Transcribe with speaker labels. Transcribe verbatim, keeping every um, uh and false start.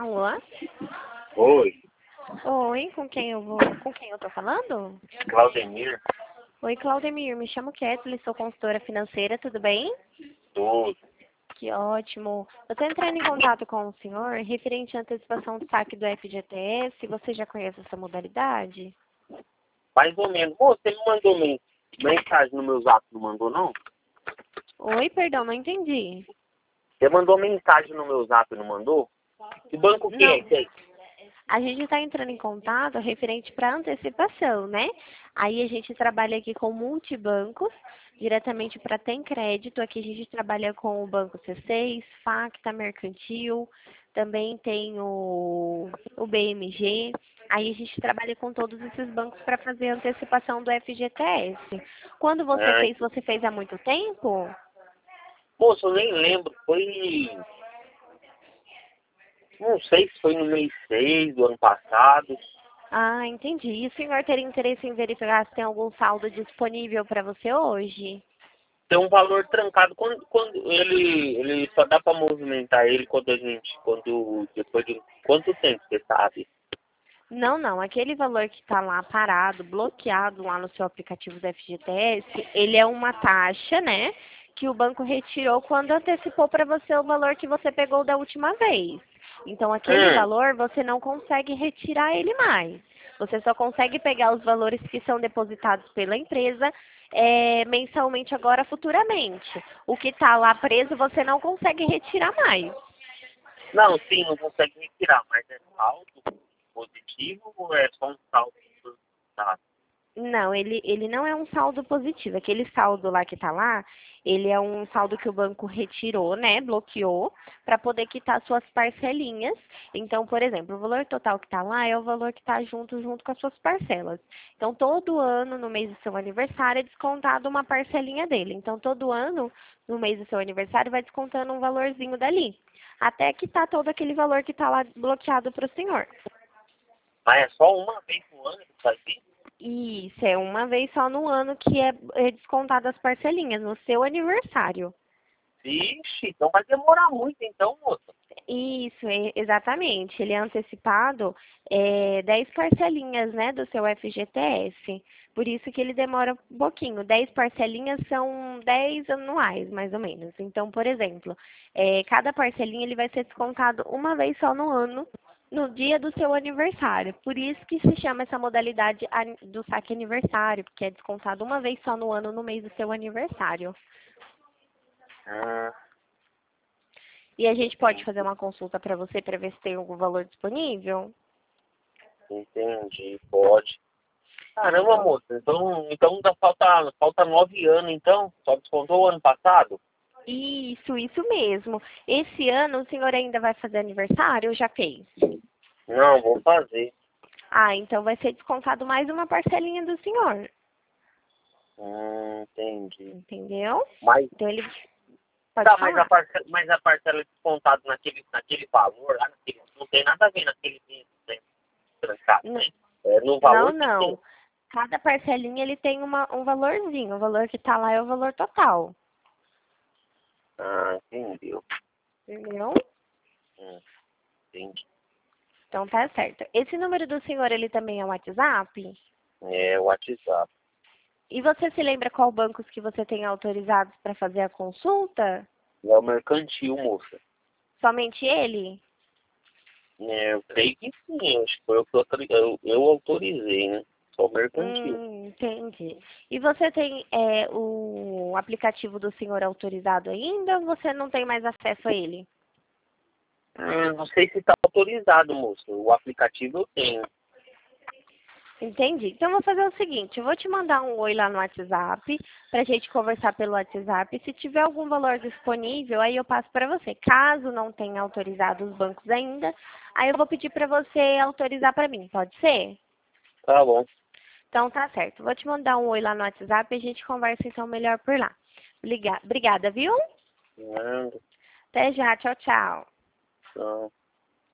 Speaker 1: Alô?
Speaker 2: Oi,
Speaker 1: Oi, com quem eu vou, com quem eu tô falando?
Speaker 2: Claudemir,
Speaker 1: Oi, Claudemir, me chamo Kathleen, sou consultora financeira, tudo bem?
Speaker 2: tudo.
Speaker 1: Que ótimo. Eu tô entrando em contato com o senhor referente à antecipação do saque do F G T S. Você já conhece essa modalidade?
Speaker 2: Mais ou menos. Pô, você me mandou men- mensagem no meu zap, não mandou não?
Speaker 1: Oi, perdão, não entendi.
Speaker 2: Você mandou mensagem no meu zap, não mandou? Que banco que é
Speaker 1: Não.
Speaker 2: esse aí?
Speaker 1: A gente está entrando em contato referente para antecipação, né? Aí a gente trabalha aqui com multibancos, diretamente para Tem Crédito. Aqui a gente trabalha com o Banco C seis, Facta, Mercantil, também tem o, o B M G. Aí a gente trabalha com todos esses bancos para fazer a antecipação do F G T S. Quando você
Speaker 2: Ai,
Speaker 1: fez, você fez há muito tempo?
Speaker 2: moço, eu nem lembro. Foi... Não sei se foi no mês seis do ano passado.
Speaker 1: Ah, entendi. E o senhor teria interesse em verificar se tem algum saldo disponível para você hoje?
Speaker 2: Tem um valor trancado. Quando, quando ele, ele só dá pra movimentar ele quando a gente... Quando, depois de quanto tempo, você sabe?
Speaker 1: Não, não. Aquele valor que está lá parado, bloqueado lá no seu aplicativo do F G T S, ele é uma taxa, né? Que o banco retirou quando antecipou para você o valor que você pegou da última vez. Então, aquele
Speaker 2: Hum,
Speaker 1: valor você não consegue retirar ele mais. Você só consegue pegar os valores que são depositados pela empresa é, mensalmente agora, futuramente. O que está lá preso você não consegue retirar mais.
Speaker 2: não, sim, não consegue retirar, mas é saldo positivo ou é só um saldo positivo?
Speaker 1: Não, ele, ele não é um saldo positivo. Aquele saldo lá que está lá, ele é um saldo que o banco retirou, né? Bloqueou, para poder quitar suas parcelinhas. Então, por exemplo, o valor total que está lá é o valor que está junto, junto com as suas parcelas. Então, todo ano, no mês do seu aniversário, é descontado uma parcelinha dele. Então, todo ano, no mês do seu aniversário, vai descontando um valorzinho dali. Até quitar todo aquele valor que está lá bloqueado para o senhor.
Speaker 2: Mas é só uma vez no ano que faz isso?
Speaker 1: Isso, é uma vez só no ano que é, é descontado as parcelinhas, no seu aniversário.
Speaker 2: Vixe, então vai demorar muito então, moça.
Speaker 1: Isso, é- exatamente. Ele é antecipado é, dez parcelinhas, né, do seu F G T S. Por isso que ele demora um pouquinho. Dez parcelinhas são dez anuais, mais ou menos. Então, por exemplo, é, cada parcelinha ele vai ser descontado uma vez só no ano, no dia do seu aniversário. Por isso que se chama essa modalidade ani- do saque aniversário, porque é descontado uma vez só no ano, no mês do seu aniversário.
Speaker 2: Ah,
Speaker 1: E a gente pode fazer uma consulta para você para ver se tem algum valor disponível?
Speaker 2: entendi, pode.
Speaker 1: Ah,
Speaker 2: Caramba,
Speaker 1: então.
Speaker 2: moça, então, então ainda falta, falta nove anos, então? Só descontou o ano passado?
Speaker 1: Isso, isso mesmo. Esse ano o senhor ainda vai fazer aniversário ou já fez?
Speaker 2: Não, vou fazer.
Speaker 1: Ah, então vai ser descontado mais uma parcelinha do senhor.
Speaker 2: Hum, entendi.
Speaker 1: Entendeu?
Speaker 2: Mas,
Speaker 1: Então ele pode
Speaker 2: tá, mas a
Speaker 1: falar.
Speaker 2: parcela, mas a parcela descontada naquele, naquele valor, lá naquele, não tem nada a ver naquele né, trancado,
Speaker 1: N-
Speaker 2: né? É no
Speaker 1: Não,
Speaker 2: valor que tem.
Speaker 1: não. Cada parcelinha ele tem uma, um valorzinho. O valor que tá lá é o valor total.
Speaker 2: Ah, entendeu.
Speaker 1: Entendeu?
Speaker 2: Hum, entendi.
Speaker 1: Então tá certo. Esse número do senhor, ele também é um WhatsApp?
Speaker 2: É o WhatsApp.
Speaker 1: E você se lembra qual bancos que você tem autorizados para fazer a consulta?
Speaker 2: É o mercantil, moça.
Speaker 1: Somente ele?
Speaker 2: É, eu creio que sim, acho que foi eu que autori- eu, eu autorizei, né? Só o mercantil.
Speaker 1: Hum, entendi. E você tem é, o aplicativo do senhor autorizado ainda ou você não tem mais acesso a ele?
Speaker 2: Hum, não sei se está autorizado, moço. O aplicativo eu tenho.
Speaker 1: Entendi. Então, eu vou fazer o seguinte, eu vou te mandar um oi lá no WhatsApp, para a gente conversar pelo WhatsApp. Se tiver algum valor disponível, aí eu passo para você. Caso não tenha autorizado os bancos ainda, aí eu vou pedir para você autorizar para mim, pode ser?
Speaker 2: Tá bom.
Speaker 1: Então, tá certo. Vou te mandar um oi lá no WhatsApp e a gente conversa então melhor por lá. Liga- Obrigada, viu?
Speaker 2: Nada.
Speaker 1: Até já. Tchau, tchau.
Speaker 2: Então.